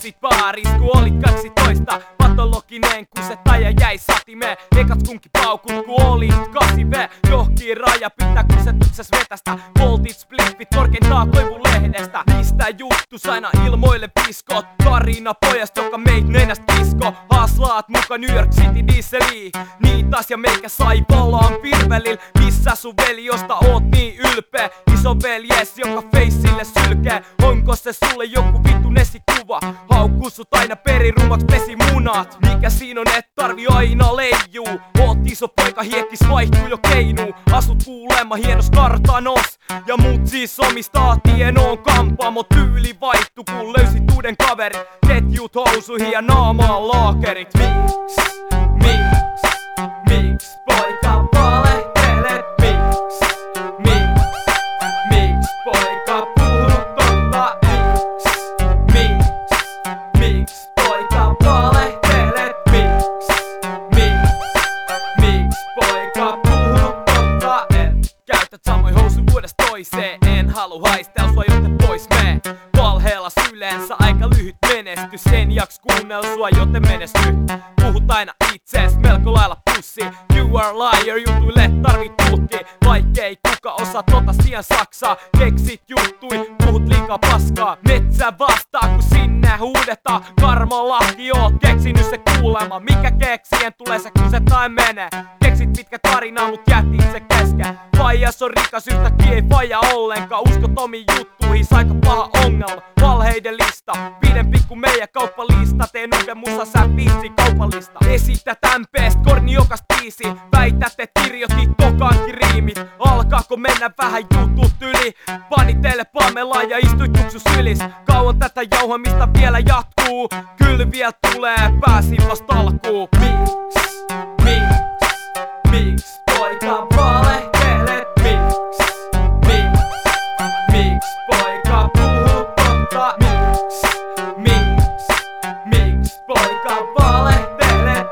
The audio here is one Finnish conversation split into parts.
Tapasit baaris ku olit 12. Patologinen kun se taja jäi satimeen. Ekat skunki paukut ku olit 8V. Johkii raja pitää kun se tutsas vetästä. Voltit spliffit korkeintaan koivulehdestä. Mistä juttus aina ilmoille piskot. Karina pojast joka meit nenästä kisko. Haslaat muka New York City dieseliin. Niin taas ja meikä sai valaan virvelil. Missä sun veli josta oot niin ylpeä? Iso veljes joka feissille sylkee. Onko se sulle joku vitun esikuva? Haukkuu sut aina perirumaks pesi munat. Mikä siinä on et tarvi aina leijuu? Oot iso poika hiekkis vaihtuu jo keinuu. Asut kuulemma hienos kartanos. Ja mut siis omistaa tienoon kampaamo. Tyyli vaihtu kun löysit uuden kaveri. Ketjut housuihin ja naamaan laakerit. Miks poika valehtelet? Miks poika puhut totta? Miks poika valehtelet? Miks poika puhut totta? Käytät samoin housun vuodesta toiseen. En halu haistel sua joten pois mee. Valheellas yleensä aika lyhyt menestys. En jaks kuunnella sua joten menesty. Puhut aina itsees melko lailla pussi. You are liar, jutuille tarvit tulkki. Vaikkei kuka osaa tota sijaan saksaa. Keksit juttui, puhut liikaa paskaa. Metsä vastaa kun sinne huudetaan. Karmalahti oot keksinyt se kuulema. Mikä keksien tulee se kun se tai menee. Keksit pitkä tarinaa mut jätit se kesken. Faijas on rikas yhtäkkiä ei faija ollenkaan. Uskot omiin juttuihin aika paha ongelma. Valheiden lista, pidempi kuin meidän kauppalista. Teen uuden musa sä viisi kaupallista. Esität MP:st korni jokas biisi. Väität et kirjoitit tokaankin riimit. Alkaako mennä vähän jutut yli? Panitelle Pamela ja istuit tuksus ylis. Kauan tätä jauhamista vielä jatkuu. Kyllä vielä tulee pääsin vasta alkuun. Miks poika valehtelet? Miks poika puhut totta? Miks poika valehtelet?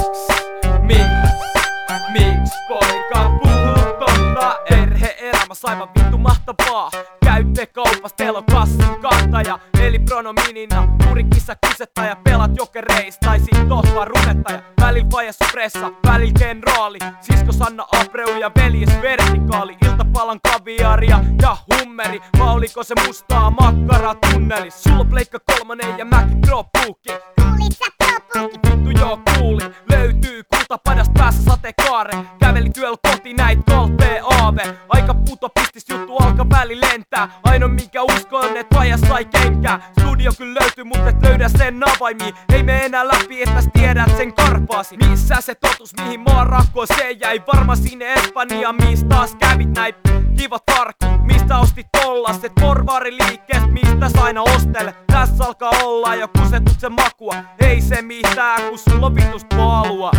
Miks poika puhut totta? Perhe-elämäs aivan vittu mahtavaa. Käytte kaupas, teillä on kassin kantaja. Eli pronominina, kurikissa kusettaja. Pelat jokereista tai sit oot vaan runettaja. Välil fajas pressa, välil kenraali. Sisko Sanna Abreu ja veljes vertikaali. Iltapalan kaviaria ja hummeri. Vai oliko se mustaa makkaraa tunnelis? Sulla on pleikka 3 ja mäkin pro-puukki. Kuulit sä pro-puukki? Vittu joo kuuli. Löytyy kultapadasta päässä sateenkaare. Käveli työllä koti näit kalpee aave. Aika puto pistis juttu alka väli lentää. Ainoa minkä uskon et vajas sai kenkää. Studio kyllä löytyy mut et löydä sen avaimia. Ei me enää läpi et täs tiedät sen karpaasi. Missä se totus mihin maa rakkoon se jäi? Varma sinne Espanja missä taas kävit näin kivat farkut. Mistä ostit tollaset porvariliikkeest mistä saina ostele? Tässä alkaa olla jo kusetut se makua. Ei se mitään kun sulla on vitust palua.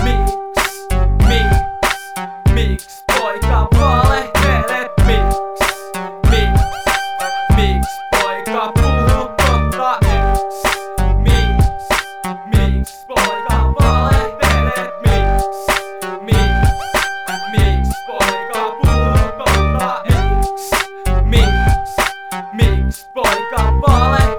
Miks poika valehtelet? Miks poika puhut totta? Miks poika valehtelet? Miks poika puhut totta? Miks poika valehtelet?